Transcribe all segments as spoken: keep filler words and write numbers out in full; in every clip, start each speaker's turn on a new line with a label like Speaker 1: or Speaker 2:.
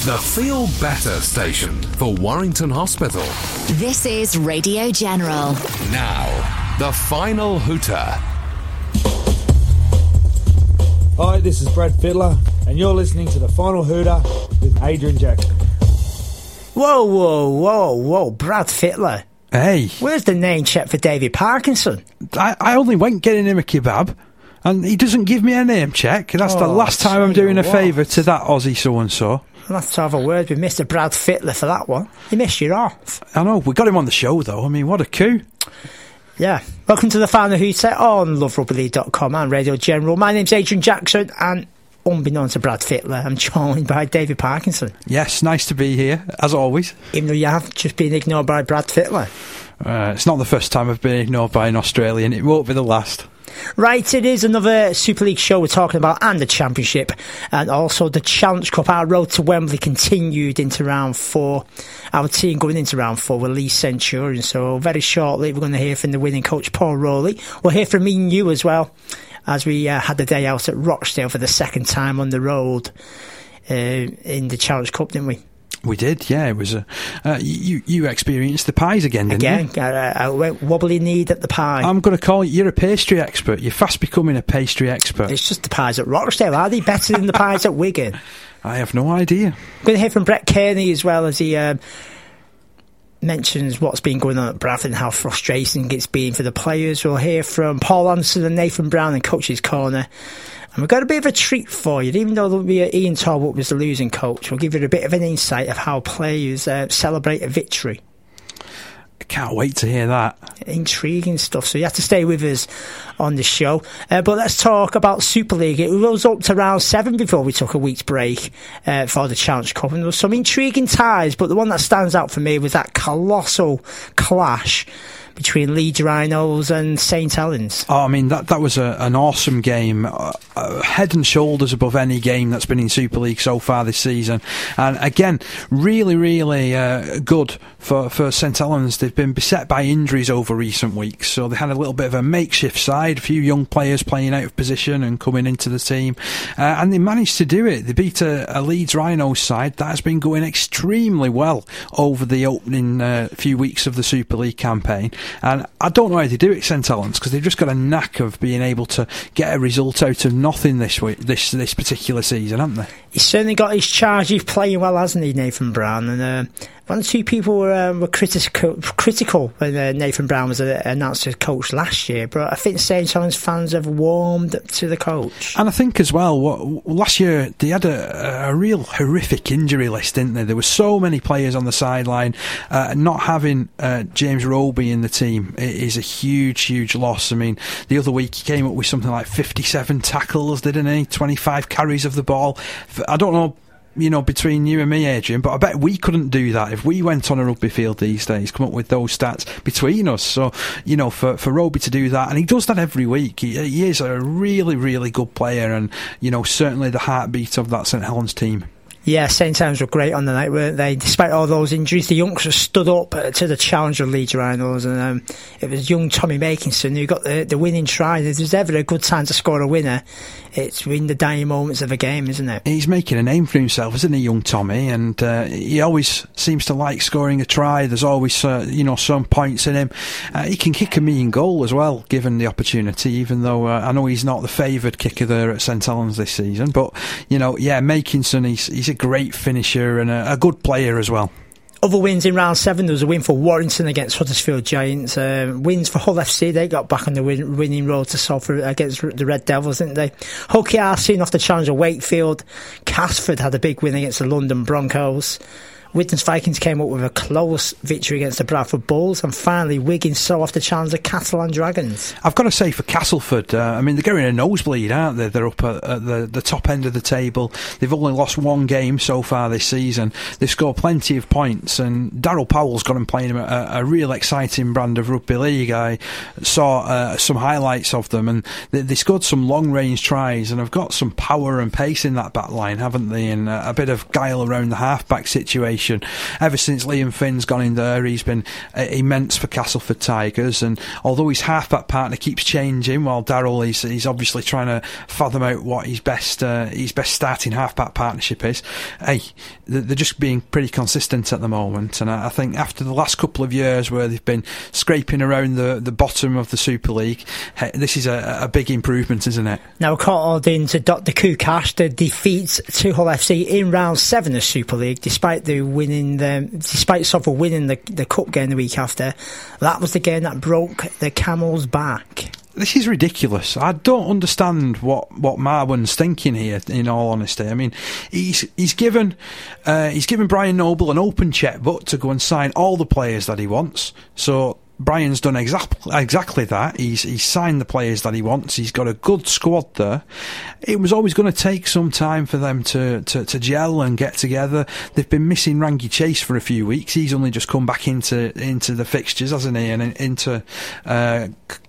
Speaker 1: The Feel Better station for Warrington Hospital.
Speaker 2: This is Radio General.
Speaker 1: Now, the final hooter.
Speaker 3: Hi, this is Brad Fittler, and you're listening to The Final Hooter with Adrian Jackson.
Speaker 4: Whoa, whoa, whoa, whoa, Brad Fittler.
Speaker 5: Hey.
Speaker 4: Where's the name check for David Parkinson?
Speaker 5: I, I only went getting him a kebab, and he doesn't give me a name check. That's oh, the last time I'm doing a favour to that Aussie so-and-so.
Speaker 4: I'll have to have a word with Mister Brad Fittler for that one. He missed you off.
Speaker 5: I know, we got him on the show though. I mean, what a coup.
Speaker 4: Yeah. Welcome to the Final Hooter on love rugby league dot com and Radio General. My name's Adrian Jackson, and unbeknownst to Brad Fittler, I'm joined by David Parkinson.
Speaker 5: Yes, nice to be here, as always.
Speaker 4: Even though you have just been ignored by Brad Fittler.
Speaker 5: Uh, it's not the first time I've been ignored by an Australian. It won't be the last.
Speaker 4: Right, it is another Super League show we're talking about, and the Championship, and also the Challenge Cup. Our road to Wembley continued into round four. Our team going into round four were Leeds Centurions, so very shortly we're going to hear from the winning coach Paul Rowley. We'll hear from me and you as well, as we uh, had the day out at Rochdale for the second time on the road uh, in the Challenge Cup, didn't we?
Speaker 5: We did, yeah. It was a uh, you. You experienced the pies again, didn't
Speaker 4: again,
Speaker 5: you?
Speaker 4: Again, I, I went wobbly kneed at the pie.
Speaker 5: I'm going to call you. You're a pastry expert. You're fast becoming a pastry expert.
Speaker 4: It's just the pies at Rochdale. Are they better than the pies at Wigan?
Speaker 5: I have no idea.
Speaker 4: I'm going to hear from Brett Kearney as well, as he um, mentions what's been going on at Bradford and how frustrating it's been for the players. We'll hear from Paul Anderson and Nathan Brown in Coach's Corner. And we've got a bit of a treat for you. Even though there'll be Ian Talbot was the losing coach, we'll give you a bit of an insight of how players uh, celebrate a victory.
Speaker 5: I can't wait to hear that.
Speaker 4: Intriguing stuff. So you have to stay with us on the show. Uh, but let's talk about Super League. It was up to round seven before we took a week's break uh, for the Challenge Cup. And there were some intriguing ties, but the one that stands out for me was that colossal clash between Leeds Rhinos and Saint Helens.
Speaker 5: Oh, I mean, that that was a, an awesome game. Uh, uh, head and shoulders above any game that's been in Super League so far this season. And again, really, really uh, good for, for Saint Helens. They've been beset by injuries over recent weeks, so they had a little bit of a makeshift side, a few young players playing out of position and coming into the team. Uh, and they managed to do it. They beat a, a Leeds Rhinos side that has been going extremely well over the opening uh, few weeks of the Super League campaign. And I don't know how they do it, Saint Helens, because they've just got a knack of being able to get a result out of nothing this week, this this particular season, haven't they?
Speaker 4: He's certainly got his charge. He's playing well, hasn't he, Nathan Brown? And uh, one or two people were, um, were critical, critical when uh, Nathan Brown was uh, announced as coach last year. But I think Saint Helens fans have warmed to the coach.
Speaker 5: And I think as well, what, last year they had a, a real horrific injury list, didn't they? There were so many players on the sideline. Uh, not having uh, James Roby in the team is a huge, huge loss. I mean, the other week he came up with something like fifty-seven tackles, didn't he? twenty-five carries of the ball. I don't know, you know, between you and me, Adrian, but I bet we couldn't do that if we went on a rugby field these days, come up with those stats between us. So, you know, for, for Roby to do that, and he does that every week. He, he is a really, really good player, and, you know, certainly the heartbeat of that Saint Helens team.
Speaker 4: Yeah, Saint Helens were great on the night, weren't they? Despite all those injuries, the youngsters stood up to the challenge of Leeds Rhinos, and um, it was young Tommy Makinson who got the, the winning try. If there's ever a good time to score a winner, it's in the dying moments of a game, isn't it?
Speaker 5: He's making a name for himself, isn't he, young Tommy? And uh, he always seems to like scoring a try. There's always, uh, you know, some points in him. Uh, he can kick a mean goal as well, given the opportunity, even though uh, I know he's not the favoured kicker there at Saint Helens this season. But, you know, yeah, Makinson, he's, he's a great finisher and a, a good player as well.
Speaker 4: Other wins in round seven, there was a win for Warrington against Huddersfield Giants. Uh, wins for Hull F C, they got back on the win, winning road to Salford against the Red Devils, didn't they? Hull K R seen off the challenge of Wakefield. Casford had a big win against the London Broncos. Widnes Vikings came up with a close victory against the Bradford Bulls, and finally Wigan saw off the challenge of Catalan Dragons.
Speaker 5: I've got to say, for Castleford, uh, I mean, they're getting a nosebleed, aren't they? They're up at, at the, the top end of the table. They've only lost one game so far this season. They've scored plenty of points, and Darryl Powell's got them playing a, a real exciting brand of rugby league. I saw uh, some highlights of them, and they, they scored some long-range tries, and have got some power and pace in that back line, haven't they? And uh, a bit of guile around the half-back situation. reputation. Ever since Liam Finn's gone in there, he's been uh, immense for Castleford Tigers, and although his half-back partner keeps changing, while Daryl is he's obviously trying to fathom out what his best uh, his best starting half-back partnership is, hey, they're just being pretty consistent at the moment, and I think after the last couple of years where they've been scraping around the, the bottom of the Super League, hey, this is a, a big improvement, isn't it?
Speaker 4: Now, caught into Doctor Kukash, the defeat to Hull F C in round seven of Super League, despite the winning the, despite Salford winning the, the cup game the week after. That was the game that broke the camel's back.
Speaker 5: This is ridiculous. I don't understand what, what Marwan's thinking here, in all honesty. I mean, he's he's given uh, he's given Brian Noble an open checkbook to go and sign all the players that he wants. So Brian's done exactly exactly that. He's he's signed the players that he wants. He's got a good squad there. It was always going to take some time for them to, to, to gel and get together. They've been missing Rangi Chase for a few weeks. He's only just come back into into the fixtures, hasn't he? And into uh,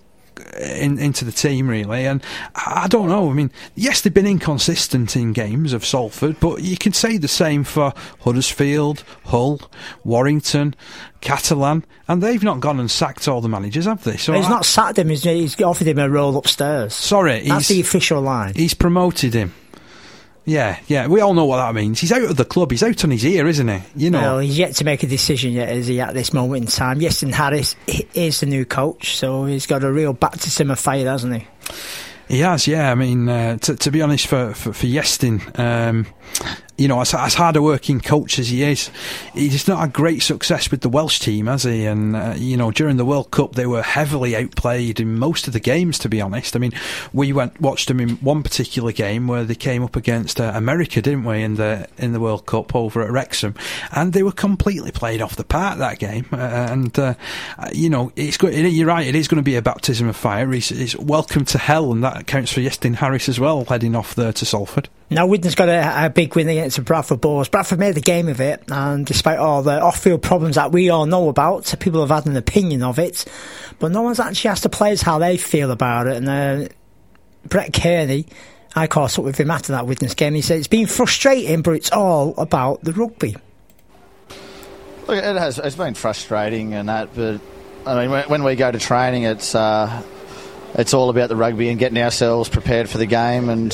Speaker 5: In, into the team, really. And I don't know, I mean, yes, they've been inconsistent in games of Salford, but you can say the same for Huddersfield, Hull, Warrington, Catalan, and they've not gone and sacked all the managers, have they? So
Speaker 4: he's
Speaker 5: I,
Speaker 4: not sacked him, he's, he's offered him a role upstairs.
Speaker 5: Sorry,
Speaker 4: that's the official line.
Speaker 5: He's promoted him. Yeah, yeah, we all know what that means. He's out of the club. He's out on his ear, isn't he? You know.
Speaker 4: Well, he's yet to make a decision yet, is he, at this moment in time? Iestyn Harris is the new coach, so he's got a real baptism of fire, hasn't he?
Speaker 5: He has, yeah. I mean, uh, t- to be honest, for for, for Iestyn, um, you know, as, as hard a working coach as he is, he's not had great success with the Welsh team, has he? And, uh, you know, during the World Cup, they were heavily outplayed in most of the games, to be honest. I mean, we went watched them in one particular game where they came up against uh, America, didn't we, in the in the World Cup over at Wrexham, and they were completely played off the park that game. Uh, and, uh, you know, it's go- you're right, it is going to be a baptism of fire. He's, he's welcome to hell, and that counts for Iestyn Harris as well, heading off there to Salford.
Speaker 4: Now, Widden's got a, a big win against the Bradford Boars. Bradford made the game of it, and despite all the off-field problems that we all know about, people have had an opinion of it, but no one's actually asked the players how they feel about it. And uh, Brett Kearney, I caught up with him after that Widden's game. He said it's been frustrating, but it's all about the rugby.
Speaker 6: Look, it has it's been frustrating and that, but I mean, when, when we go to training, it's uh, it's all about the rugby and getting ourselves prepared for the game. And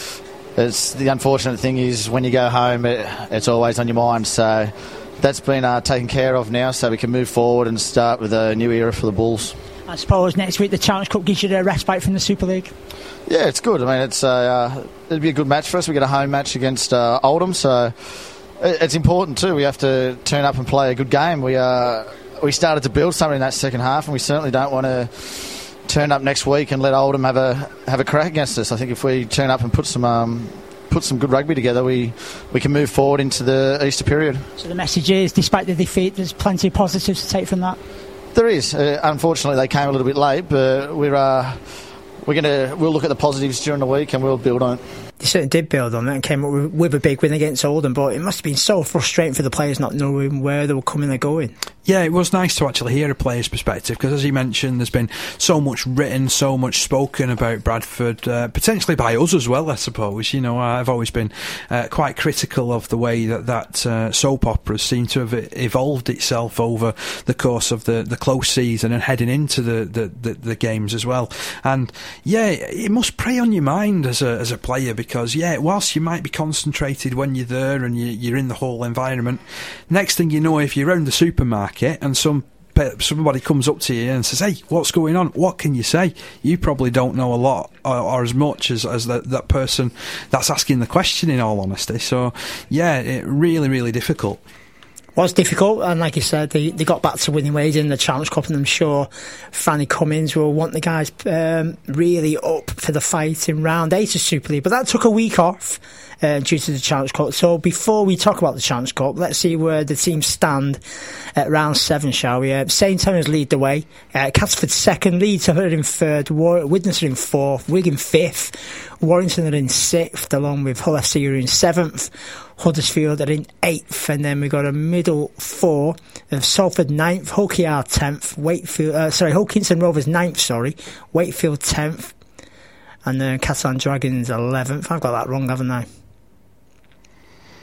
Speaker 6: it's the unfortunate thing is when you go home, it, it's always on your mind. So that's been uh, taken care of now, so we can move forward and start with a new era for the Bulls.
Speaker 4: I suppose next week the Challenge Cup gives you a respite from the Super League.
Speaker 6: Yeah, it's good. I mean, it's uh, it'd be a good match for us. We get a home match against uh, Oldham, so it's important too. We have to turn up and play a good game. We uh, we started to build something in that second half, and we certainly don't want to turn up next week and let Oldham have a have a crack against us. I think if we turn up and put some um, put some good rugby together, we we can move forward into the Easter period.
Speaker 4: So the message is, despite the defeat, there's plenty of positives to take from that.
Speaker 6: There is. Uh, unfortunately, they came a little bit late, but we're uh, we're gonna we'll look at the positives during the week and we'll build on it.
Speaker 4: They certainly did build on it and came up with, with a big win against Oldham, but it must have been so frustrating for the players not knowing where they were coming or going.
Speaker 5: Yeah, it was nice to actually hear a player's perspective, because as you mentioned, there's been so much written, so much spoken about Bradford, uh, potentially by us as well, I suppose. You know, I've always been uh, quite critical of the way that that uh, soap operas seem to have evolved itself over the course of the, the close season and heading into the, the, the, the games as well. And yeah, it must prey on your mind as a as a player, because yeah, whilst you might be concentrated when you're there and you, you're in the whole environment, next thing you know, if you're around the supermarket and some somebody comes up to you and says, "Hey, what's going on?" What can you say? You probably don't know a lot or, or as much as, as that, that person that's asking the question, in all honesty. So yeah, it really, really difficult.
Speaker 4: Was difficult, and like you said, they, they got back to winning ways in the Challenge Cup, and I'm sure Franny Cummins will want the guys um, really up for the fight in round eight of Super League. But that took a week off uh, due to the Challenge Cup. So before we talk about the Challenge Cup, let's see where the teams stand at round seven, shall we? Uh, Saint Helens lead the way, uh, Castleford second, Leeds are in third, War- Widnes are in fourth, Wigan fifth, Warrington are in sixth, along with Hull F C are in seventh, Huddersfield are in eighth, and then we've got a middle four of Salford ninth, Hull K R tenth, Wakefield, uh, sorry, Hull Kingston Rovers ninth, sorry, Wakefield tenth, and then Catalan Dragons eleventh. I've got that wrong, haven't I?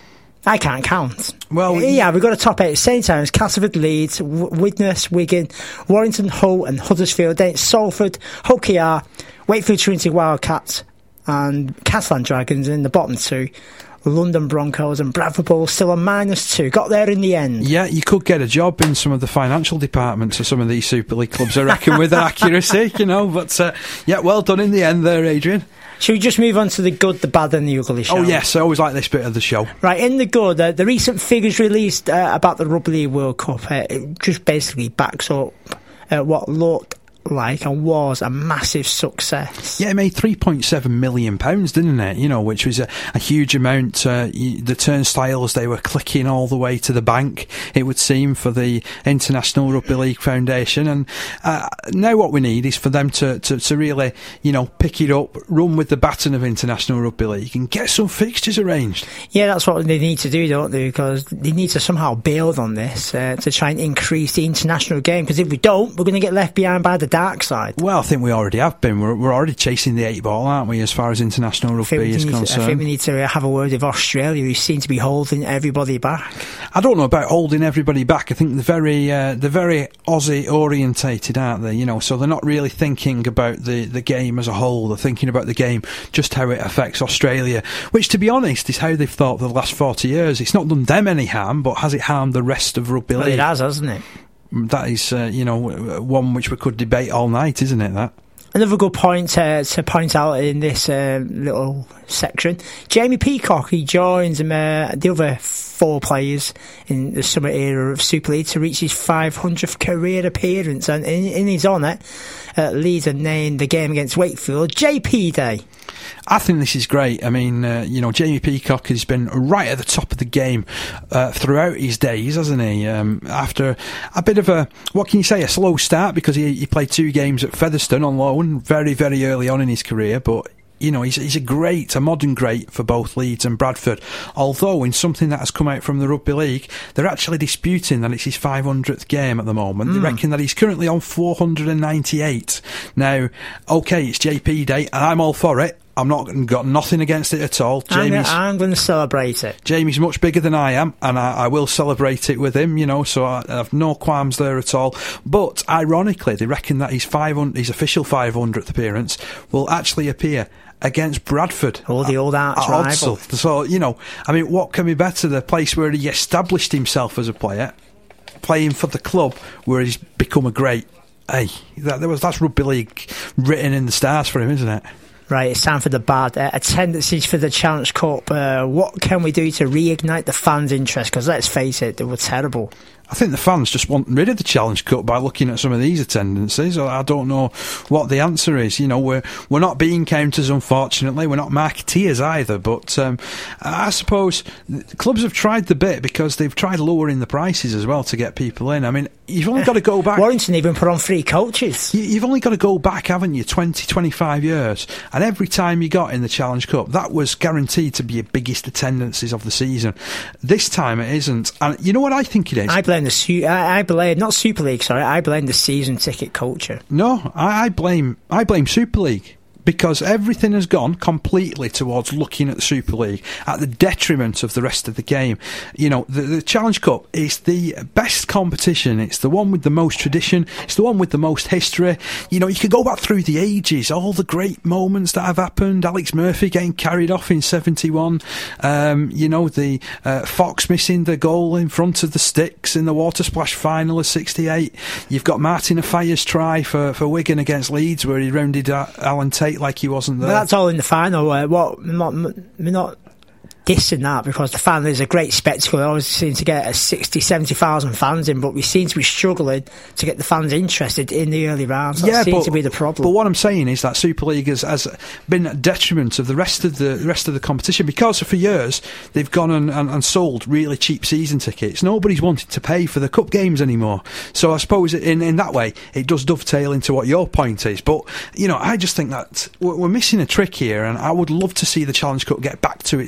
Speaker 4: I can't count.
Speaker 5: Well,
Speaker 4: yeah, we've got a top eight. Saint Helens, Castleford, Leeds, w- Widnes, Wigan, Warrington, Hull, and Huddersfield. Then it's Salford, Hull K R, Wakefield Trinity Wildcats, and Catalan Dragons in the bottom two. London Broncos and Bradford Bulls still on minus two. Got there in the end.
Speaker 5: Yeah, you could get a job in some of the financial departments of some of these Super League clubs, I reckon, with accuracy, you know. But, uh, yeah, well done in the end there, Adrian.
Speaker 4: Should we just move on to the good, the bad and the ugly show?
Speaker 5: Oh, yes, I always like this bit of the show.
Speaker 4: Right, in the good, uh, the recent figures released uh, about the Rugby League World Cup uh, it just basically backs up uh, what looked like and was a massive success.
Speaker 5: Yeah, it made three point seven million pounds, didn't it? You know, which was a, a huge amount. Uh, the turnstiles, they were clicking all the way to the bank, it would seem, for the International Rugby League Foundation. And uh, now what we need is for them to, to, to really, you know, pick it up, run with the baton of International Rugby League and get some fixtures arranged.
Speaker 4: Yeah, that's what they need to do, don't they? Because they need to somehow build on this uh, to try and increase the international game. Because if we don't, we're going to get left behind by the dark side.
Speaker 5: Well, I think we already have been. We're, we're already chasing the eight ball, aren't we, as far as international rugby is concerned?
Speaker 4: To, I think we need to have a word with Australia, who seem to be holding everybody back.
Speaker 5: I don't know about holding everybody back. I think they're very, uh, they're very Aussie orientated, aren't they? You know, so they're not really thinking about the, the game as a whole. They're thinking about the game, just how it affects Australia, which, to be honest, is how they've thought for the last forty years. It's not done them any harm, but has it harmed the rest of rugby league?
Speaker 4: Well, it has, hasn't it?
Speaker 5: That is, uh, you know, one which we could debate all night, isn't it, that?
Speaker 4: Another good point uh, to point out in this uh, little section, Jamie Peacock, he joins um, uh, the other four players in the summer era of Super League to reach his five hundredth career appearance, and in, in his honour, uh, Leeds are named the game against Wakefield J P Day.
Speaker 5: I think this is great. I mean, uh, you know, Jamie Peacock has been right at the top of the game uh, throughout his days, hasn't he? Um, after a bit of a, what can you say, a slow start, because he, he played two games at Featherstone on loan very, very early on in his career, but you know, he's, he's a great, a modern great for both Leeds and Bradford. Although, in something that has come out from the Rugby League, they're actually disputing that it's his five hundredth game at the moment. Mm. They reckon that he's currently on four hundred ninety-eight. Now, okay, it's J P Day, and I'm all for it. I'm not got nothing against it at all. Jamie's,
Speaker 4: I'm going to celebrate it.
Speaker 5: Jamie's much bigger than I am, and I, I will celebrate it with him. You know, so I, I have no qualms there at all. But ironically, they reckon that his five hundred, his official five hundredth appearance will actually appear against Bradford.
Speaker 4: Oh, the old arch rival.
Speaker 5: So, you know, I mean, what can be better? The place where he established himself as a player, playing for the club where he's become a great. Hey, that there was that's rugby league written in the stars for him, isn't it?
Speaker 4: Right, it's time for the bad. Uh, attendances for the Challenge Cup. Uh, what can we do to reignite the fans' interest? Because let's face it, they were terrible.
Speaker 5: I think the fans just want rid of the Challenge Cup by looking at some of these attendances. I don't know what the answer is. You know, we're we're not bean counters, unfortunately. We're not marketeers either. But um, I suppose clubs have tried the bit, because they've tried lowering the prices as well to get people in. I mean, you've only got to go back.
Speaker 4: Warrington even put on free coaches.
Speaker 5: You, you've only got to go back, haven't you, twenty, twenty-five years. And every time you got in the Challenge Cup, that was guaranteed to be your biggest attendances of the season. This time it isn't. And you know what I think it is?
Speaker 4: I blame the su- I, I blame not Super League. Sorry, I blame the season ticket culture.
Speaker 5: No, I, I blame I blame Super League. Because everything has gone completely towards looking at the Super League at the detriment of the rest of the game. You know, the, the Challenge Cup is the best competition. It's the one with the most tradition. It's the one with the most history. You know, you could go back through the ages, all the great moments that have happened. Alex Murphy getting carried off in seventy-one. Um, you know, the uh, Fox missing the goal in front of the sticks in the water splash final of sixty-eight. You've got Martin Afaya's try for, for Wigan against Leeds, where he rounded Alan Tate like he wasn't there.
Speaker 4: But that's all in the final. Uh, what we're not, we're not dissing that, because the final is a great spectacle. It always seems to get a sixty, seventy thousand fans in, but we seem to be struggling to get the fans interested in the early rounds. That
Speaker 5: yeah,
Speaker 4: seems
Speaker 5: but,
Speaker 4: to be the problem.
Speaker 5: But what I'm saying is that Super League has, has been a detriment of the rest of the, the rest of the competition, because for years they've gone and, and, and sold really cheap season tickets. Nobody's wanted to pay for the cup games anymore. So I suppose in, in that way it does dovetail into what your point is. But, you know, I just think that we're, we're missing a trick here, and I would love to see the Challenge Cup get back to its, its, its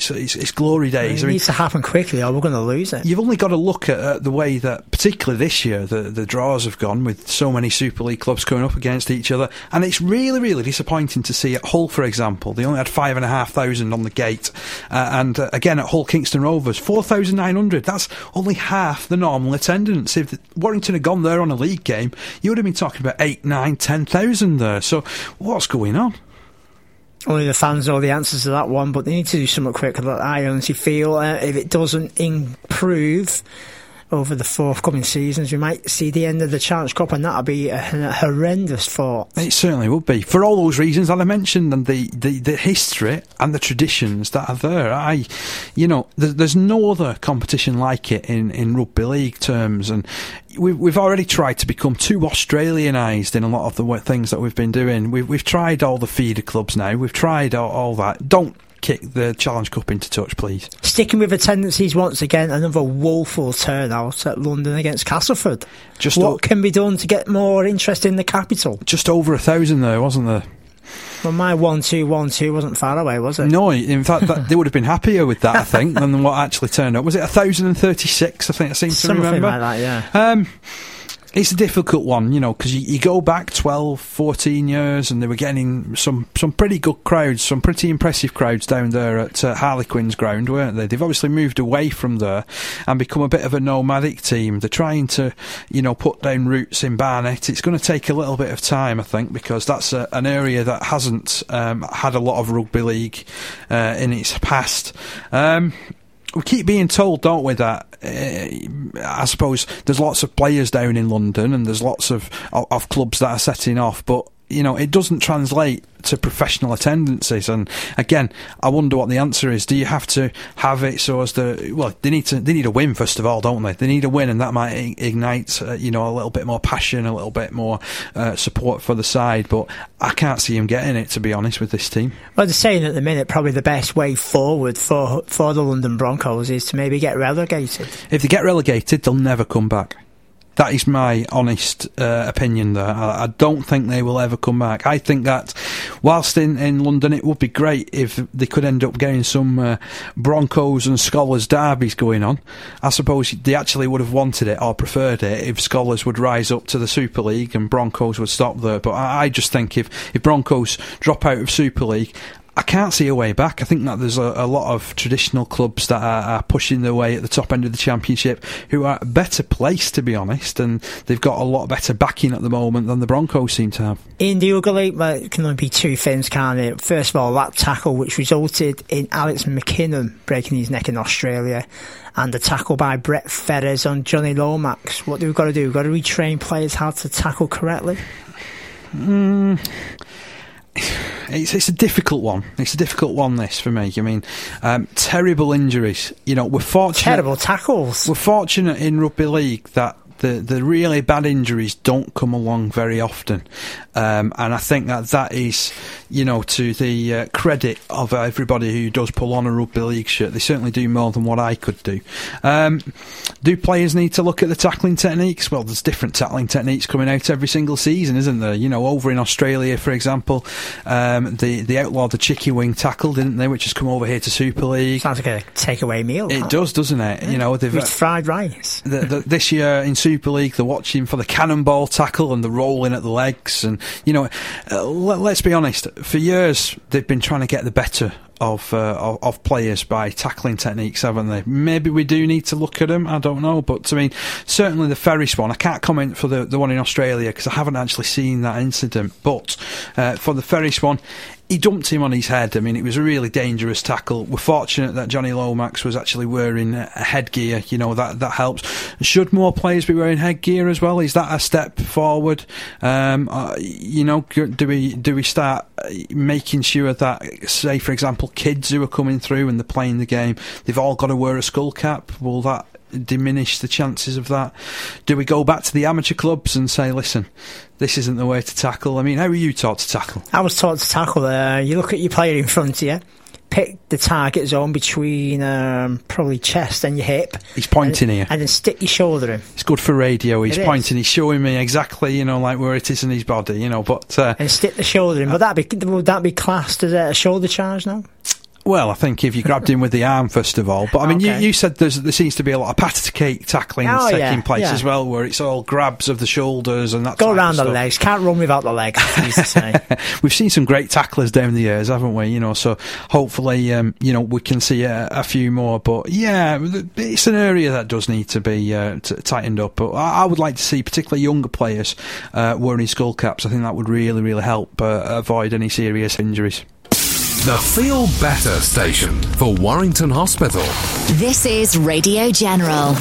Speaker 5: its glory days.
Speaker 4: It
Speaker 5: I mean,
Speaker 4: needs to happen quickly or we're going to lose it.
Speaker 5: You've only got to look at uh, the way that, particularly this year, the, the draws have gone with so many Super League clubs going up against each other, and it's really, really disappointing to see at Hull, for example, they only had five and a half thousand on the gate, uh, and uh, again at Hull Kingston Rovers, four thousand nine hundred. That's only half the normal attendance. If the, Warrington had gone there on a league game, you would have been talking about eight, nine, ten thousand there. So what's going on?
Speaker 4: Only the fans know the answers to that one, but they need to do something quicker. I honestly feel uh, if it doesn't improve over the forthcoming seasons, we might see the end of the Challenge Cup, and that'll be a, a horrendous thought.
Speaker 5: It certainly would be, for all those reasons that I mentioned, and the, the, the history and the traditions that are there. I, you know, there's, there's no other competition like it in, in rugby league terms, and we've, we've already tried to become too Australianised in a lot of the things that we've been doing. We've, we've tried all the feeder clubs now, we've tried all, all that. Don't kick the Challenge Cup into touch, please.
Speaker 4: Sticking with the tendencies once again, another woeful turnout at London against Castleford. Just what o- can be done to get more interest in the capital?
Speaker 5: Just over a thousand there, wasn't there?
Speaker 4: Well, my one two one two wasn't far away, was it?
Speaker 5: No, in fact, that, they would have been happier with that, I think, than what actually turned up. Was it one thousand thirty-six, I think I seem to
Speaker 4: Something
Speaker 5: remember?
Speaker 4: Something like that, yeah.
Speaker 5: Um... It's a difficult one, you know, because you, you go back twelve, fourteen years and they were getting some, some pretty good crowds, some pretty impressive crowds down there at uh, Harlequins ground, weren't they? They've obviously moved away from there and become a bit of a nomadic team. They're trying to, you know, put down roots in Barnet. It's going to take a little bit of time, I think, because that's a, an area that hasn't um, had a lot of rugby league uh, in its past. Um... We keep being told, don't we, that uh, I suppose there's lots of players down in London and there's lots of, of, of clubs that are setting off, but you know, it doesn't translate to professional attendances. And again, I wonder what the answer is. Do you have to have it so as the well? They need to. They need a win first of all, don't they? They need a win, and that might ignite, uh, you know, a little bit more passion, a little bit more uh, support for the side. But I can't see him getting it, to be honest, with this team.
Speaker 4: Well, they're saying at the minute probably the best way forward for for the London Broncos is to maybe get relegated.
Speaker 5: If they get relegated, they'll never come back. That is my honest uh, opinion there. I, I don't think they will ever come back. I think that whilst in, in London it would be great if they could end up getting some uh, Broncos and Scholars derbies going on. I suppose they actually would have wanted it or preferred it if Scholars would rise up to the Super League and Broncos would stop there. But I, I just think if, if Broncos drop out of Super League, I can't see a way back. I think that there's a, a lot of traditional clubs that are, are pushing their way at the top end of the Championship who are better placed, to be honest, and they've got a lot better backing at the moment than the Broncos seem to have.
Speaker 4: In the ugly, well, it can only be two things, can't it? First of all, that tackle which resulted in Alex McKinnon breaking his neck in Australia, and the tackle by Brett Ferres on Johnny Lomax. What do we got to do? We've got to retrain players how to tackle correctly?
Speaker 5: Hmm... It's, it's a difficult one. It's a difficult one, this, for me. I mean, um, terrible injuries. You know, we're fortunate...
Speaker 4: Terrible tackles.
Speaker 5: We're fortunate in rugby league that the, the really bad injuries don't come along very often. Um, and I think that that is, you know, to the uh, credit of everybody who does pull on a rugby league shirt. They certainly do more than what I could do. Um, do players need to look at the tackling techniques? Well, there's different tackling techniques coming out every single season, isn't there? You know, over in Australia, for example, um, they, they outlawed the chicky wing tackle, didn't they, which has come over here to Super League.
Speaker 4: Sounds like a takeaway meal.
Speaker 5: It
Speaker 4: huh?
Speaker 5: does, doesn't it? Yeah. You know, they've...
Speaker 4: With fried rice.
Speaker 5: The, the, this year in Super League, they're watching for the cannonball tackle and the rolling at the legs, and you know, uh, let, let's be honest, for years they've been trying to get the better of, uh, of of players by tackling techniques, haven't they? Maybe we do need to look at them, I don't know, but I mean, certainly the Ferris one, I can't comment for the, the one in Australia because I haven't actually seen that incident, but uh, for the Ferris one, he dumped him on his head. I mean, it was a really dangerous tackle. We're fortunate that Johnny Lomax was actually wearing a headgear. You know, that that helps. Should more players be wearing headgear as well? Is that a step forward? Um, uh, you know, do we do we start making sure that, say, for example, kids who are coming through and they're playing the game, they've all got to wear a skull cap? Will that diminish the chances of that? Do we go back to the amateur clubs and say, listen, this isn't the way to tackle? I mean, how were you taught to tackle?
Speaker 4: I was taught to tackle. Uh, you look at your player in front of you, pick the target zone between um, probably chest and your hip.
Speaker 5: He's pointing
Speaker 4: and,
Speaker 5: here.
Speaker 4: And then stick your shoulder in.
Speaker 5: It's good for radio. He's
Speaker 4: it
Speaker 5: pointing.
Speaker 4: Is.
Speaker 5: He's showing me exactly, you know, like where it is in his body, you know, but... Uh,
Speaker 4: and stick the shoulder in. Would that be, would that be classed as a shoulder charge now?
Speaker 5: Well, I think if you grabbed him with the arm, first of all. But, I mean,
Speaker 4: Okay.
Speaker 5: you, you said there's, there seems to be a lot of patty cake tackling
Speaker 4: Oh,
Speaker 5: taking
Speaker 4: yeah,
Speaker 5: place
Speaker 4: yeah.
Speaker 5: as well, where it's all grabs of the shoulders and that
Speaker 4: Go
Speaker 5: type
Speaker 4: around
Speaker 5: of
Speaker 4: the
Speaker 5: stuff.
Speaker 4: legs. Can't run without the legs, I used to say.
Speaker 5: We've seen some great tacklers down the years, haven't we? You know, so hopefully, um, you know, we can see a, a few more. But yeah, it's an area that does need to be uh, t- tightened up. But I, I would like to see particularly younger players uh, wearing skull caps. I think that would really, really help uh, avoid any serious injuries.
Speaker 1: The Feel Better station for Warrington Hospital.
Speaker 2: This is Radio General.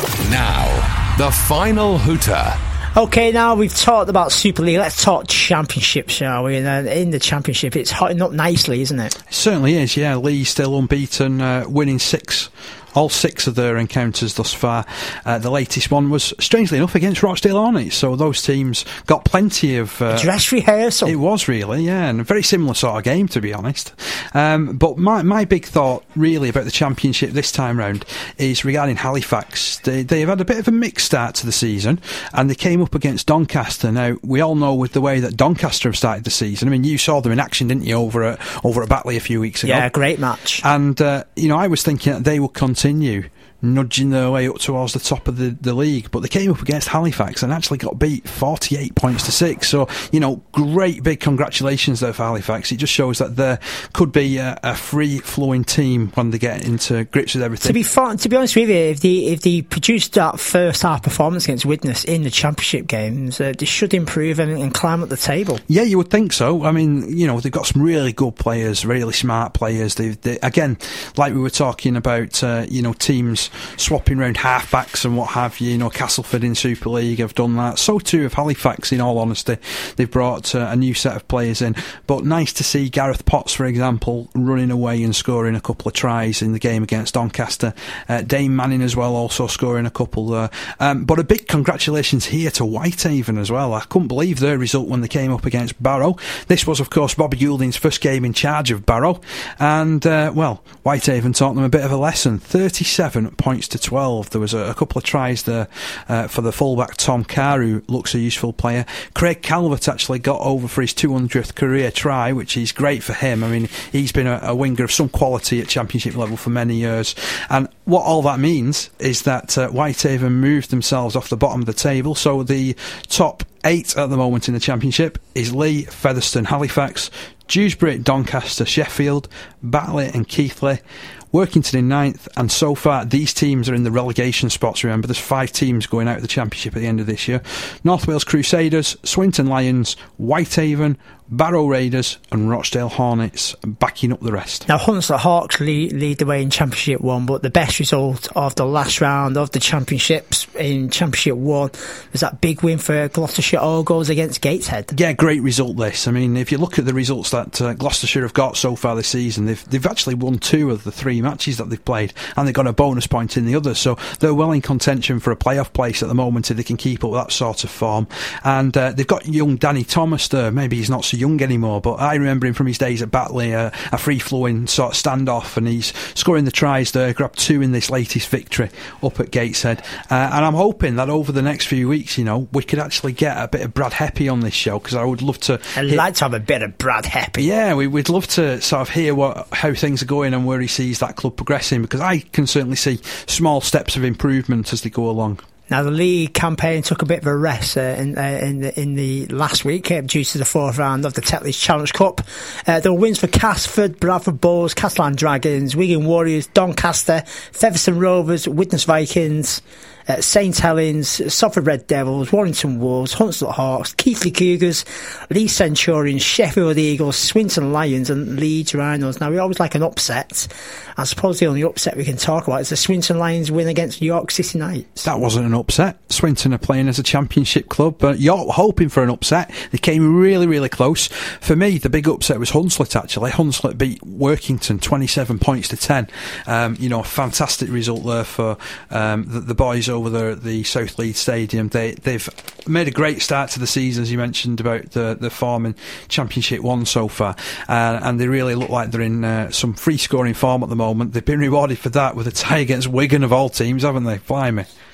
Speaker 1: Now, the final hooter.
Speaker 4: Okay, now we've talked about Super League. Let's talk Championship, shall we? And uh, in the Championship, it's hotting up nicely, isn't it?
Speaker 5: It certainly is, yeah. Lee still unbeaten, uh, winning six. All six of their encounters thus far. Uh, the latest one was, strangely enough, against Rochdale Hornets. So those teams got plenty of... Uh,
Speaker 4: Dress rehearsal.
Speaker 5: It was really, yeah, and a very similar sort of game, to be honest. Um, but my my big thought, really, about the Championship this time round is regarding Halifax. They, they've had a bit of a mixed start to the season, and they came up against Doncaster. Now, we all know with the way that Doncaster have started the season, I mean, you saw them in action, didn't you, over at, over at Batley a few weeks ago?
Speaker 4: Yeah, great match.
Speaker 5: And, uh, you know, I was thinking that they would continue nudging their way up towards the top of the, the league, but they came up against Halifax and actually got beat forty-eight points to six. So, you know, great big congratulations there for Halifax. It just shows that there could be a, a free-flowing team when they get into grips with everything.
Speaker 4: To be fun, to be honest with you, if they if they produced that first half performance against Widnes in the Championship games, uh, they should improve and, and climb up the table.
Speaker 5: Yeah, you would think so. I mean, you know, they've got some really good players, really smart players. They've, they, again, like we were talking about, uh, you know, teams swapping around halfbacks and what have you. You know, Castleford in Super League have done that. So too have Halifax, in all honesty. They've brought uh, a new set of players in. But nice to see Gareth Potts, for example, running away and scoring a couple of tries in the game against Doncaster. Uh, Dane Manning as well, also scoring a couple there. Um, but a big congratulations here to Whitehaven as well. I couldn't believe their result when they came up against Barrow. This was, of course, Bobby Goulding's first game in charge of Barrow. And, uh, well, Whitehaven taught them a bit of a lesson. thirty-seven points to twelve. There was a, a couple of tries there uh, for the fullback Tom Carr, who looks a useful player. Craig Calvert actually got over for his two hundredth career try, which is great for him. I mean, he's been a, a winger of some quality at Championship level for many years. And what all that means is that uh, Whitehaven moved themselves off the bottom of the table. So the top eight at the moment in the Championship is Lee, Featherstone, Halifax, Dewsbury, Doncaster, Sheffield, Batley and Keighley. Workington in ninth, and so far these teams are in the relegation spots. Remember, there's five teams going out of the Championship at the end of this year. North Wales Crusaders, Swinton Lions, Whitehaven, Barrow Raiders and Rochdale Hornets backing up the rest.
Speaker 4: Now, Hunslet Hawks lead, lead the way in Championship one, but the best result of the last round of the Championships in Championship one was that big win for Gloucestershire All Goals against Gateshead.
Speaker 5: Yeah, great result this. I mean, if you look at the results that uh, Gloucestershire have got so far this season, they've they've actually won two of the three matches that they've played, and they've got a bonus point in the others, so they're well in contention for a playoff place at the moment if they can keep up that sort of form. And uh, they've got young Danny Thomas there. Maybe he's not so young anymore, but I remember him from his days at Batley, uh, a free-flowing sort of standoff, and he's scoring the tries there, grabbed two in this latest victory up at Gateshead. Uh, and I'm hoping that over the next few weeks, you know, we could actually get a bit of Brad Heppy on this show, because I would love to...
Speaker 4: I'd
Speaker 5: hear,
Speaker 4: like to have a bit of Brad Heppy.
Speaker 5: Yeah, we, we'd love to sort of hear what how things are going and where he sees that club progressing, because I can certainly see small steps of improvement as they go along.
Speaker 4: Now, the league campaign took a bit of a rest uh, in, uh, in, the, in the last week uh, due to the fourth round of the Tetley's Challenge Cup. Uh, there were wins for Casford, Bradford Bulls, Castellan Dragons, Wigan Warriors, Doncaster, Featherstone Rovers, Widnes Vikings, uh, Saint Helens, Salford Red Devils, Warrington Wolves, Hunslet Hawks, Keighley Cougars, Leeds Centurions, Sheffield Eagles, Swinton Lions and Leeds Rhinos. Now, we always like an upset. I suppose the only upset we can talk about is the Swinton Lions win against York City Knights.
Speaker 5: That wasn't an upset. Swinton are playing as a Championship club, but York were hoping for an upset. They came really, really close. For me, the big upset was Hunslet, actually. Hunslet beat Workington twenty-seven points to ten. Um, you know, a fantastic result there for um, the, the boys over there at the South Leeds Stadium. They, they've made a great start to the season, as you mentioned, about the, the form in Championship one so far. Uh, and they really look like they're in uh, some free-scoring form at the moment. They've been rewarded for that with a tie against Wigan of all teams, haven't they? Blimey.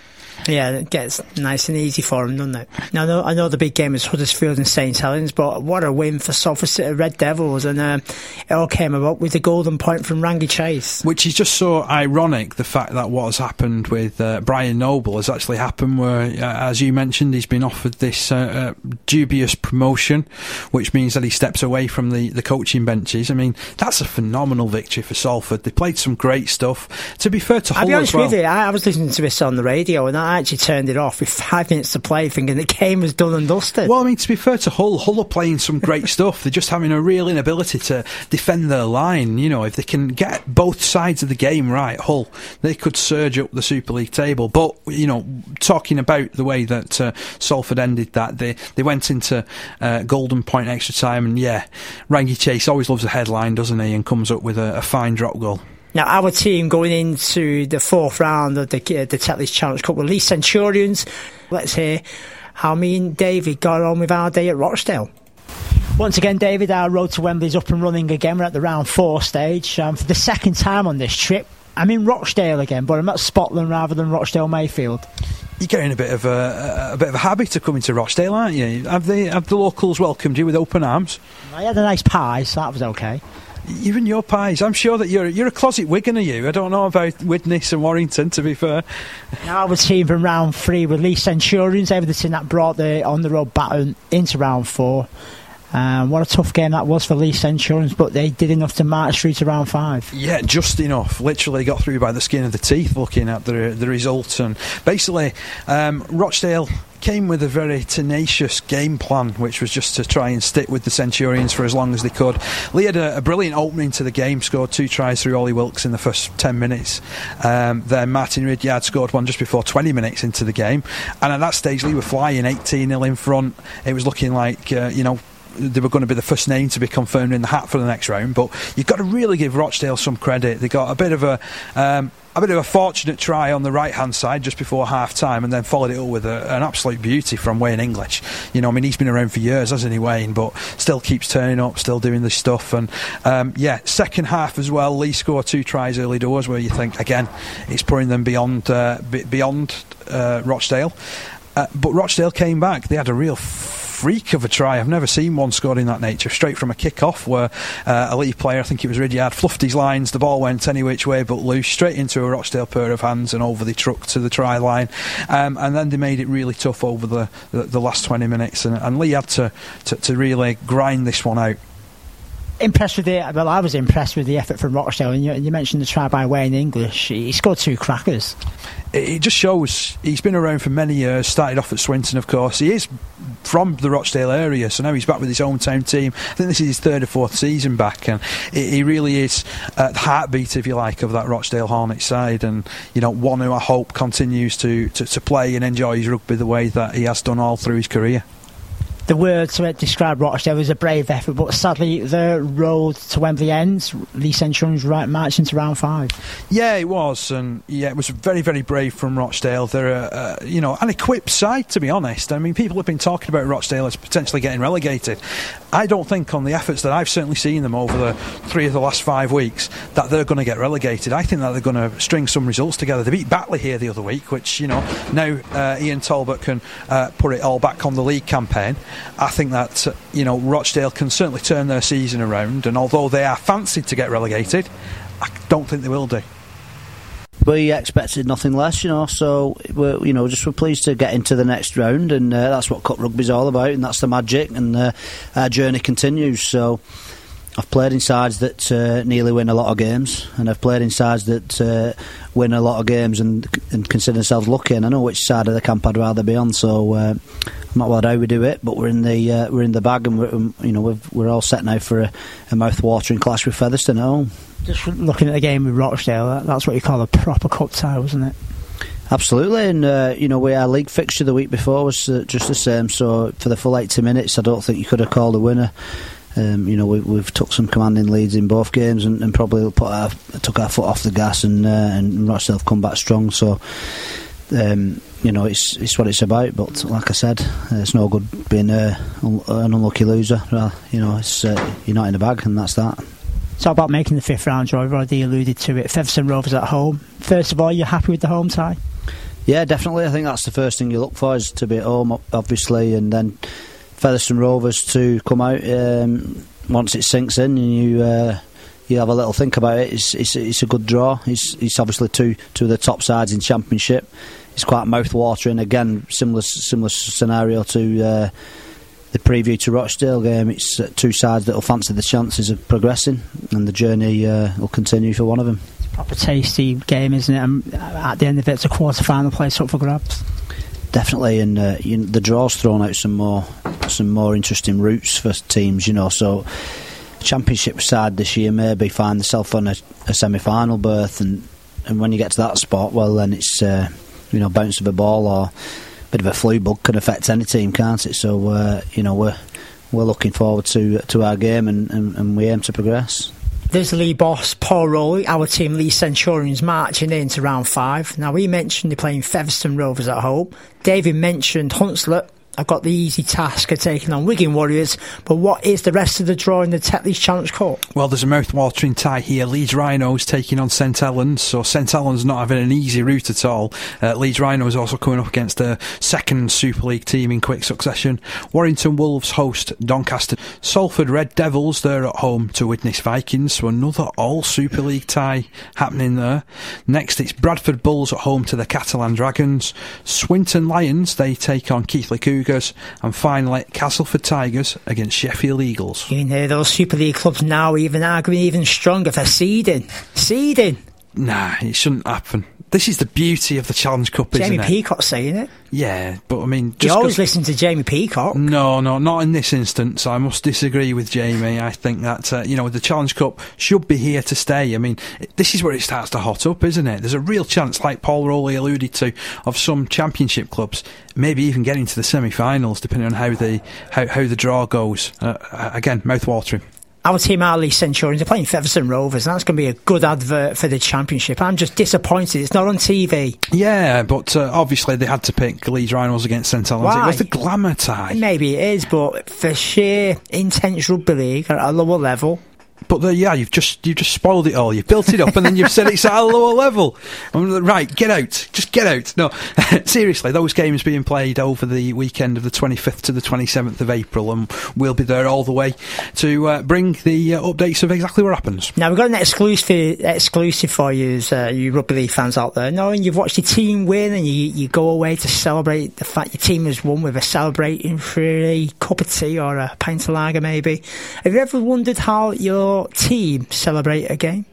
Speaker 4: Yeah, it gets nice and easy for them, doesn't it? Now, I know, I know the big game is Huddersfield and Saint Helens, but what a win for Salford City Red Devils, and uh, it all came about with the golden point from Rangi Chase.
Speaker 5: Which is just so ironic, the fact that what has happened with uh, Brian Noble has actually happened where, uh, as you mentioned, he's been offered this uh, uh, dubious promotion, which means that he steps away from the, the coaching benches. I mean, that's a phenomenal victory for Salford. They played some great stuff. To be fair to Hull,
Speaker 4: I'll be honest
Speaker 5: as well,
Speaker 4: with you, I, I was listening to this on the radio and I actually turned it off with five minutes to play thinking the game was done and dusted.
Speaker 5: Well, I mean, to be fair to Hull, Hull are playing some great stuff. They're just having a real inability to defend their line. You know, if they can get both sides of the game right, Hull, they could surge up the Super League table. But, you know, talking about the way that uh, Salford ended that, they, they went into uh, golden point extra time, and yeah, Rangi Chase always loves a headline, doesn't he, and comes up with a, a fine drop goal.
Speaker 4: Now, our team going into the fourth round of the, uh, the Tetley's Challenge Cup with Leeds Centurions. Let's hear how me and David got on with our day at Rochdale. Once again, David, our road to Wembley is up and running again. We're at the round four stage. Um, for the second time on this trip, I'm in Rochdale again, but I'm at Spotland rather than Rochdale Mayfield.
Speaker 5: You're getting a bit of a, a bit of a habit of coming to Rochdale, aren't you? Have the have the locals welcomed you with open arms?
Speaker 4: I had a nice pie, so that was okay.
Speaker 5: You and your pies. I'm sure that you're you're a closet Wigan, are you? I don't know about Widnes and Warrington, to be fair.
Speaker 4: Now, our team from round three with Leeds Centurions, they were the team that brought the on the road baton into round four. Um, what a tough game that was for Leeds Centurions, but they did enough to march through to round five.
Speaker 5: Yeah, just enough. Literally got through by the skin of the teeth looking at the the results. And basically, um, Rochdale came with a very tenacious game plan, which was just to try and stick with the Centurions for as long as they could. Lee had a, a brilliant opening to the game, scored two tries through Ollie Wilkes in the first ten minutes. Um, then Martin Ridyard scored one just before twenty minutes into the game. And at that stage, Lee were flying eighteen nil in front. It was looking like, uh, you know, they were going to be the first name to be confirmed in the hat for the next round. But you've got to really give Rochdale some credit. They got a bit of a um, a bit of a fortunate try on the right hand side just before half time, and then followed it up with a, an absolute beauty from Wayne English. You know, I mean, he's been around for years, hasn't he, Wayne? But still keeps turning up, still doing this stuff. And um, yeah, second half as well, Lee scored two tries early doors, where you think again it's putting them beyond uh, beyond uh, Rochdale. Uh, but Rochdale came back. They had a real freak of a try. I've never seen one scored in that nature, straight from a kick-off where uh, a Leeds player, I think it was Ridyard, fluffed his lines, the ball went any which way but loose, straight into a Rochdale pair of hands and over the truck to the try line. Um, and then they made it really tough over the, the, the last twenty minutes, and, and Lee had to, to, to really grind this one out.
Speaker 4: Impressed with the well, I was impressed with the effort from Rochdale, and you, you mentioned the try by Wayne English. He scored two crackers.
Speaker 5: It just shows he's been around for many years. Started off at Swinton, of course. He is from the Rochdale area, so now he's back with his hometown team. I think this is his third or fourth season back, and he really is uh, the heartbeat, if you like, of that Rochdale Hornets side. And you know, one who I hope continues to, to, to play and enjoy his rugby the way that he has done all through his career.
Speaker 4: The word to describe Rochdale was a brave effort, but sadly the road to Wembley ends. Leeds Centurions right marching to round five.
Speaker 5: Yeah, it was, and yeah, it was very, very brave from Rochdale. They're a, uh, you know, an equipped side, to be honest. I mean, people have been talking about Rochdale as potentially getting relegated. I don't think, on the efforts that I've certainly seen them over the three of the last five weeks, that they're going to get relegated. I think that they're going to string some results together. They beat Batley here the other week, which, you know, now uh, Ian Talbot can uh, put it all back on the league campaign. I think that, uh, you know, Rochdale can certainly turn their season around, and although they are fancied to get relegated, I don't think they will do.
Speaker 7: We expected nothing less, you know, so we're, you know, just we're pleased to get into the next round, and uh, that's what Cup Rugby's all about, and that's the magic, and uh, our journey continues. So I've played in sides that uh, nearly win a lot of games, and I've played in sides that uh, win a lot of games and, and consider themselves lucky, and I know which side of the camp I'd rather be on. So uh, I'm not worried how we do it, but we're in the uh, we're in the bag, and we're, um, you know, we've, we're all set now for a, a mouth-watering clash with Featherstone at home.
Speaker 4: Just looking at the game with Rochdale, that, that's what you call a proper cup tie, wasn't it?
Speaker 7: Absolutely, and uh, you know, we our league fixture the week before was uh, just the same. So for the full eighty minutes, I don't think you could have called a winner. Um, you know, we, we've took some commanding leads in both games, and, and probably put our, took our foot off the gas, and uh, and Rochdale have come back strong. So, um, you know, it's it's what it's about. But like I said, uh, it's no good being uh, un- an unlucky loser. Well, you know, it's uh, you're not in the bag, and that's that.
Speaker 4: It's all about making the fifth round, Joe. I've already alluded to it. Featherstone Rovers at home. First of all, you're happy with the home tie?
Speaker 7: Yeah, definitely. I think that's the first thing you look for, is to be at home, obviously, and then Featherstone Rovers to come out um, once it sinks in and you uh, you have a little think about it. It's it's, it's a good draw. It's, it's obviously two, two of the top sides in Championship. It's quite mouth-watering. Again, similar similar scenario to uh, the preview to Rochdale game. It's uh, two sides that will fancy the chances of progressing, and the journey uh, will continue for one of them.
Speaker 4: Proper tasty game, isn't it? And at the end of it, it's a quarter-final place up for grabs.
Speaker 7: Definitely, and uh, you know, the draw's thrown out some more some more interesting routes for teams, you know. So, Championship side this year maybe find themselves on a, a semi-final berth, and, and when you get to that spot, well, then it's uh, you know, bounce of a ball or a bit of a flu bug can affect any team, can't it? So, uh, you know, we're we're looking forward to to our game, and, and, and we aim to progress.
Speaker 4: There's League boss Paul Rowley, our team Leeds Centurions, marching into round five. Now, we mentioned they're playing Featherstone Rovers at home. David mentioned Hunslet. I've got the easy task of taking on Wigan Warriors, but what is the rest of the draw in the Tetley's Challenge Cup?
Speaker 5: Well, there's a mouth-watering tie here. Leeds Rhinos taking on St Helens, so St Helens not having an easy route at all. Uh, Leeds Rhinos also coming up against a second Super League team in quick succession. Warrington Wolves host Doncaster. Salford Red Devils, they're at home to Widnes Vikings, so another all-Super League tie happening there. Next, it's Bradford Bulls at home to the Catalan Dragons. Swinton Lions, they take on Keighley Cougars. And finally, Castleford Tigers against Sheffield Eagles.
Speaker 4: You know, those Super League clubs now even arguing even stronger for seeding. Seeding!
Speaker 5: Nah, it shouldn't happen. This is the beauty of the Challenge Cup,
Speaker 4: Jamie
Speaker 5: isn't it?
Speaker 4: Jamie Peacock's saying it.
Speaker 5: Yeah, but I mean...
Speaker 4: Just you always listen to Jamie Peacock.
Speaker 5: No, no, not in this instance. I must disagree with Jamie. I think that, uh, you know, the Challenge Cup should be here to stay. I mean, this is where it starts to hot up, isn't it? There's a real chance, like Paul Rowley alluded to, of some Championship clubs maybe even getting to the semi-finals, depending on how the, how, how the draw goes. Uh, again, mouth-watering.
Speaker 4: Our team, our Leeds Centurions, are playing Featherstone Rovers, and that's going to be a good advert for the Championship. I'm just disappointed it's not on T V.
Speaker 5: Yeah, but uh, obviously they had to pick Leeds Rhinos against St Helens.
Speaker 4: Why?
Speaker 5: It was the glamour tie.
Speaker 4: Maybe it is, but for sheer intense rugby league at a lower level...
Speaker 5: But the, yeah, you've just you've just spoiled it all. You've built it up and then you've said it's at a lower level. I'm like, right, get out. Just get out. No, seriously, those games being played over the weekend of the twenty-fifth to the twenty-seventh of April, and we'll be there all the way to uh, bring the uh, updates of exactly what happens.
Speaker 4: Now, we've got an exclusive exclusive for you, uh, you rugby league fans out there. Knowing you've watched your team win and you, you go away to celebrate the fact your team has won with a celebrating free cup of tea or a pint of lager maybe. Have you ever wondered how your team celebrate a game?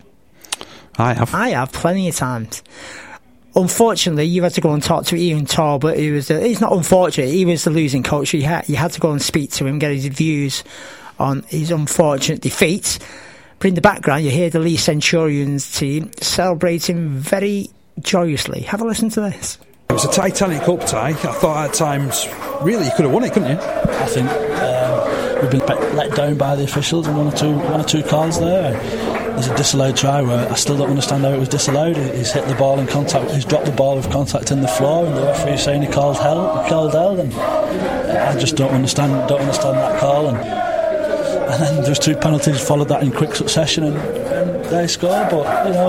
Speaker 5: I have.
Speaker 4: I have plenty of times. Unfortunately, you had to go and talk to Ian Talbot. He was. The, he's not unfortunate. He was the losing coach. You had, you had to go and speak to him, get his views on his unfortunate defeat. But in the background, you hear the Leeds Centurions team celebrating very joyously. Have a listen to this.
Speaker 5: It was a Titanic Cup tie. I thought at times, really, you could have won it, couldn't you?
Speaker 8: I think. Um, We've been let down by the officials in one or two, one or two calls there. There's a disallowed try where I still don't understand how it was disallowed. He's hit the ball in contact. He's dropped the ball with contact in the floor, and the referee is saying he called hell. He called hell, and I just don't understand. Don't understand that call. And, and then there's two penalties followed that in quick succession, and, and they score. But you know,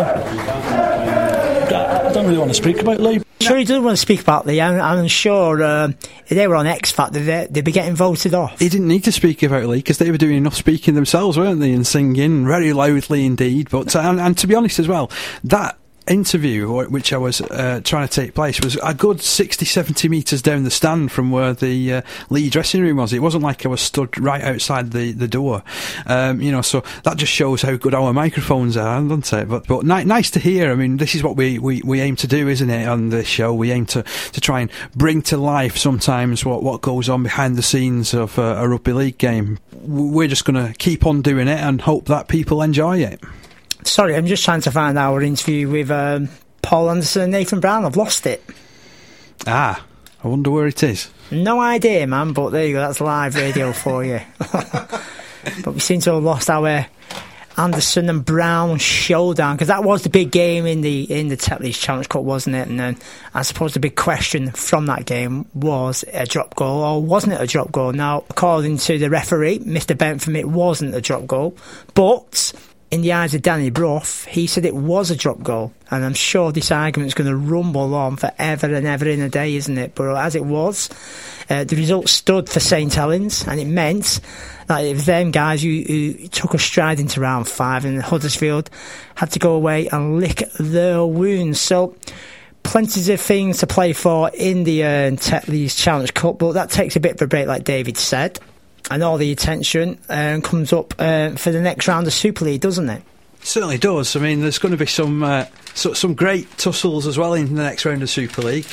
Speaker 8: I don't really want to speak about Lee.
Speaker 4: Sure, he doesn't want to speak about Lee. I'm, I'm sure uh, if they were on X Factor, they'd, they'd be getting voted off.
Speaker 5: He didn't need to speak about Lee because they were doing enough speaking themselves, weren't they, and singing very loudly indeed. But uh, and, and to be honest as well, that interview which I was uh, trying to take place was a good sixty, seventy metres down the stand from where the uh, Lee dressing room was. It wasn't like I was stood right outside the, the door, um, you know, so that just shows how good our microphones are, doesn't it? But but ni- nice to hear. I mean, this is what we, we, we aim to do, isn't it, on this show? We aim to, to try and bring to life sometimes what, what goes on behind the scenes of uh, a rugby league game. We're just going to keep on doing it and hope that people enjoy it.
Speaker 4: Sorry, I'm just trying to find our interview with um, Paul Anderson and Nathan Brown. I've lost it.
Speaker 5: Ah, I wonder where it is.
Speaker 4: No idea, man, but there you go. That's live radio for you. But we seem to have lost our Anderson and Brown showdown, because that was the big game in the in the Tetley's Challenge Cup, wasn't it? And then I suppose the big question from that game was a drop goal, or wasn't it a drop goal? Now, according to the referee, Mister Bentham, it wasn't a drop goal, but in the eyes of Danny Brough, he said it was a drop goal. And I'm sure this argument's going to rumble on forever and ever in a day, isn't it? But as it was, uh, the result stood for Saint Helens, and it meant that it was them guys who, who took a stride into round five, and Huddersfield had to go away and lick their wounds. So, plenty of things to play for in the uh, Tetley's Challenge Cup, but that takes a bit of a break, like David said. And all the attention uh, comes up uh, for the next round of Super League, doesn't it?
Speaker 5: Certainly does. I mean, there's going to be some uh, so, some great tussles as well in the next round of Super League.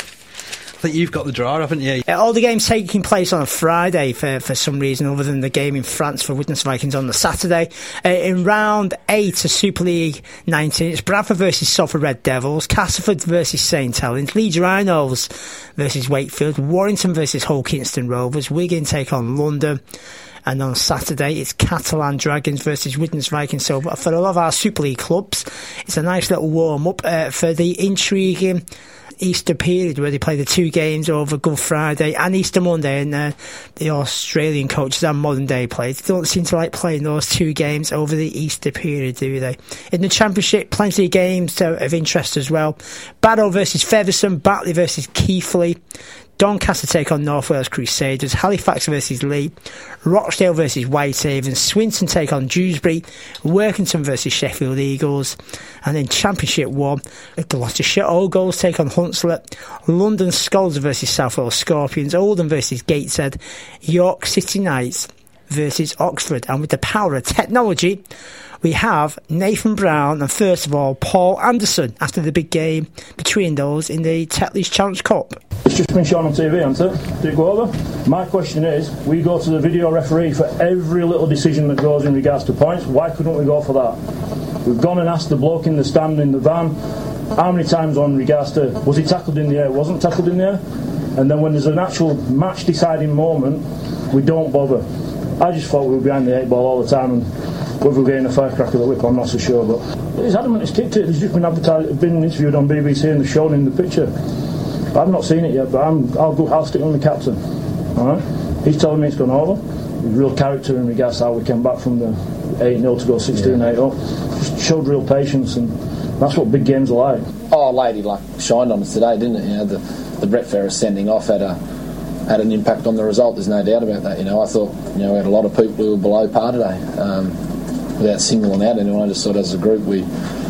Speaker 5: I think you've got the draw, haven't you?
Speaker 4: Uh, all the games taking place on a Friday for, for some reason, other than the game in France for Widnes Vikings on the Saturday. Uh, in round eight of Super League nineteen, it's Bradford versus Salford Red Devils, Castleford versus Saint Helens, Leeds Rhinos versus Wakefield, Warrington versus Hull Kingston Rovers, Wigan take on London. And on Saturday, it's Catalan Dragons versus Widnes Vikings. So for a lot of our Super League clubs, it's a nice little warm-up uh, for the intriguing Easter period, where they play the two games over Good Friday and Easter Monday, and uh, the Australian coaches and modern day players don't seem to like playing those two games over the Easter period, do they? In the Championship, plenty of games uh, of interest as well. Barrow versus Featherstone, Batley versus Keighley, Doncaster take on North Wales Crusaders, Halifax versus Lee, Rochdale versus Whitehaven, Swinton take on Dewsbury, Workington versus Sheffield Eagles, and in Championship one, Gloucestershire Old Goals take on Hunslet, London Scolds versus South Wales Scorpions, Oldham versus Gateshead, York City Knights versus Oxford. And with the power of technology, we have Nathan Brown and, first of all, Paul Anderson after the big game between those in the Tetley's Challenge Cup.
Speaker 9: It's just been shown on T V, hasn't it? Did it go over? My question is, we go to the video referee for every little decision that goes in regards to points. Why couldn't we go for that? We've gone and asked the bloke in the stand in the van how many times on regards to, was he tackled in the air, wasn't tackled in the air? And then when there's an actual match deciding moment, we don't bother. I just thought we were behind the eight ball all the time, and whether we're getting a firecracker of the whip, I'm not so sure. But he's adamant he's kicked it. He's just been advertised, been interviewed on B B C and they've shown him the picture. I've not seen it yet, but I'm, I'll go. I'll stick on the captain. All right. He's telling me it's gone over. Real character in regards to how we came back from the eight nil to go sixteen eight up. Just showed real patience, and that's what big games are like.
Speaker 10: Oh, Lady Luck shined on us today, didn't it? You know, the, the Brett Ferris sending off had a had an impact on the result. There's no doubt about that. You know, I thought you know we had a lot of people who were below par today. Um, without singling out anyone, I just thought as a group we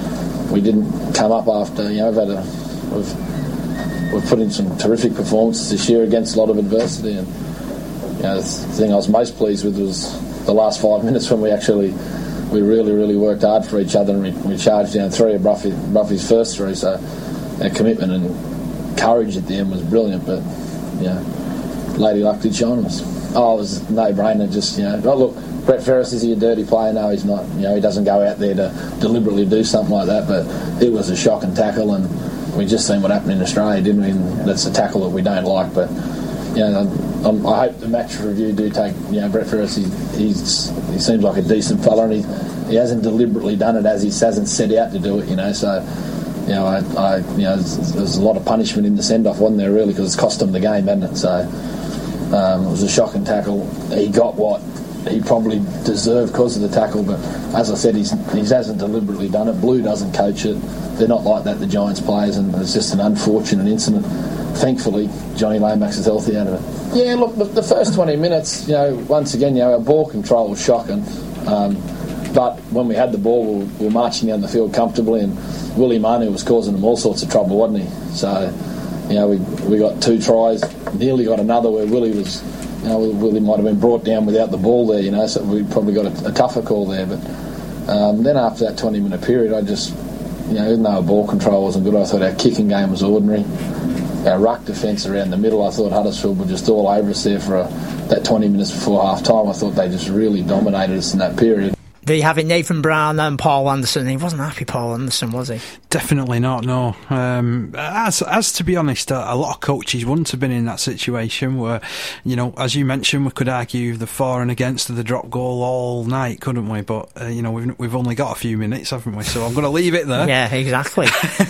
Speaker 10: we didn't come up after. You know, we've had a we've, we've put in some terrific performances this year against a lot of adversity, and you know, the thing I was most pleased with was the last five minutes when we actually we really really worked hard for each other, and we, we charged down three of Bruffy, Bruffy's first three. So our commitment and courage at the end was brilliant, but you know, Lady Luck did shine on us. Oh, it was a no-brainer. Just you know, oh, look. Brett Ferris, is he a dirty player? No, he's not. You know, he doesn't go out there to deliberately do something like that. But it was a shocking tackle, and we just seen what happened in Australia, didn't we? And that's a tackle that we don't like. But you know, I'm, I hope the match review do take. You know, Brett Ferris, he, he's he seems like a decent fella, and he he hasn't deliberately done it as he hasn't set out to do it. You know, so you know, I, I you know, there's, there's a lot of punishment in the send-off, wasn't there? Really, because it's cost him the game, hasn't it? So um, it was a shocking tackle. He got what he probably deserved because of the tackle, but as I said, he's, he hasn't deliberately done it. Blue doesn't coach it. They're not like that, the Giants players, and it's just an unfortunate incident. Thankfully, Johnny Lomax is healthy out of it. Yeah, look, the, the first twenty minutes, you know, once again, you know, our ball control was shocking, um, but when we had the ball, we were, we were marching down the field comfortably, and Willie Manu was causing them all sorts of trouble, wasn't he? So, you know, we we got two tries, nearly got another where Willie was... You know, Willie might have been brought down without the ball there, you know, so we probably got a, a tougher call there. But um, then after that twenty-minute period, I just, you know, even though our ball control wasn't good, I thought our kicking game was ordinary. Our ruck defence around the middle, I thought Huddersfield were just all over us there for a, that twenty minutes before half-time. I thought they just really dominated us in that period.
Speaker 4: There you have it, Nathan Brown and Paul Anderson. He wasn't happy, Paul Anderson, was he?
Speaker 5: Definitely not, no. Um, as, as to be honest, a, a lot of coaches wouldn't have been in that situation where, you know, as you mentioned, we could argue the for and against of the drop goal all night, couldn't we? But, uh, you know, we've, we've only got a few minutes, haven't we? So I'm going to leave it there.
Speaker 4: Yeah, exactly.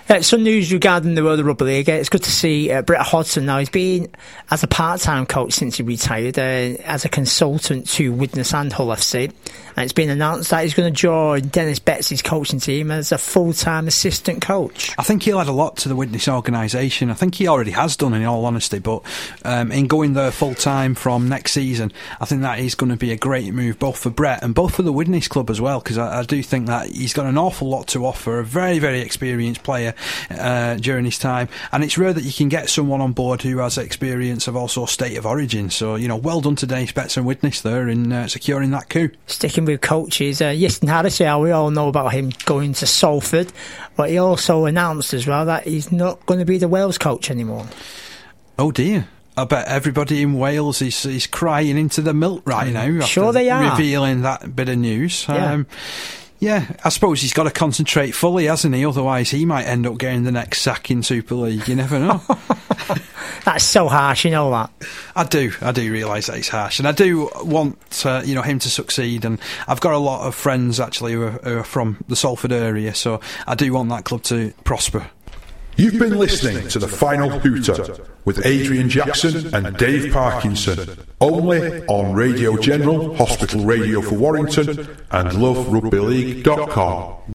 Speaker 4: Uh, some news regarding the World of Rugby League. It's good to see uh, Brett Hodgson now. He's been as a part-time coach since he retired, uh, as a consultant to Widnes and Hull F C. And it's been announced that he's going to join Dennis Betts' coaching team as a full-time assistant coach.
Speaker 5: I think he'll add a lot to the Widnes organisation. I think he already has done, in all honesty, but um, in going there full-time from next season, I think that is going to be a great move, both for Brett and both for the Widnes club as well, because I, I do think that he's got an awful lot to offer, a very, very experienced player Uh, during his time, and it's rare that you can get someone on board who has experience of also state of origin. So, you know, well done to Dennis Betts and Widnes there in uh, securing that coup.
Speaker 4: Sticking with coaches, uh, Easton Harris, yeah, we all know about him going to Salford, but he also announced as well that he's not going to be the Wales coach anymore.
Speaker 5: Oh dear. I bet everybody in Wales is, is crying into the milk right now.
Speaker 4: Sure they are.
Speaker 5: Revealing that bit of news.
Speaker 4: Yeah.
Speaker 5: Um, Yeah, I suppose he's got to concentrate fully, hasn't he? Otherwise, he might end up getting the next sack in Super League. You never know.
Speaker 4: That's so harsh, you know that.
Speaker 5: I do, I do realise that it's harsh, and I do want uh, you know him to succeed. And I've got a lot of friends actually who are, who are from the Salford area, so I do want that club to prosper.
Speaker 11: You've been listening to The Final Hooter with Adrian Jackson and Dave Parkinson, only on Radio General, Hospital Radio for Warrington, and love rugby league dot com.